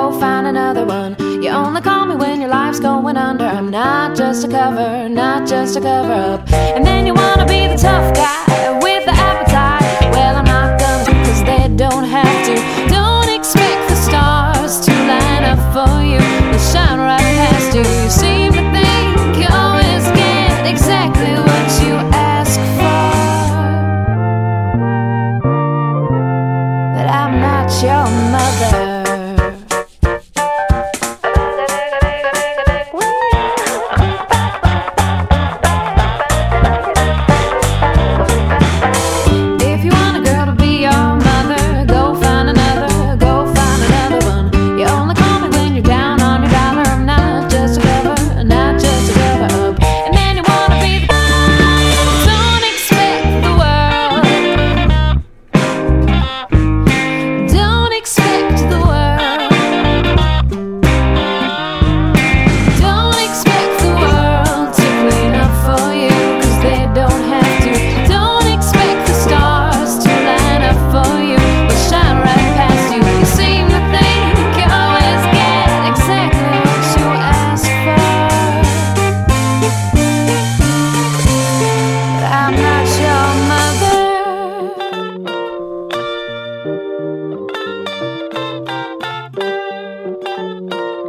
go find another one. You only call me when your life's going under. I'm not just a cover, not just a cover up. And then you wanna be the tough guy with the